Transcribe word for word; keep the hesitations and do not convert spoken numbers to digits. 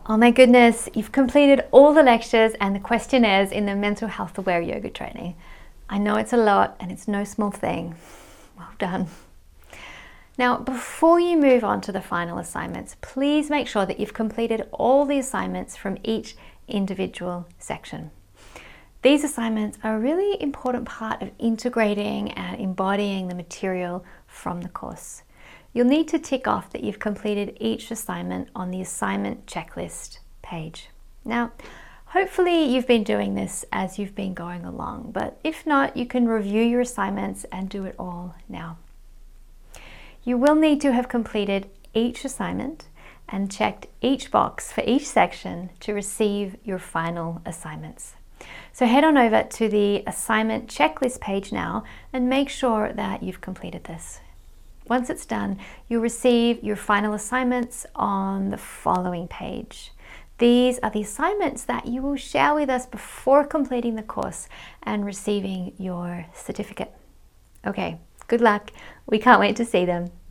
Oh my goodness, you've completed all the lectures and the questionnaires in the Mental Health Aware Yoga training. I know it's a lot and it's no small thing. Well done. Now, before you move on to the final assignments, please make sure that you've completed all the assignments from each individual section. These assignments are a really important part of integrating and embodying the material from the course. You'll need to tick off that you've completed each assignment on the assignment checklist page. Now, hopefully you've been doing this as you've been going along, but if not, you can review your assignments and do it all now. You will need to have completed each assignment and checked each box for each section to receive your final assignments. So head on over to the assignment checklist page now and make sure that you've completed this. Once it's done, you'll receive your final assignments on the following page. These are the assignments that you will share with us before completing the course and receiving your certificate. Okay, good luck. We can't wait to see them.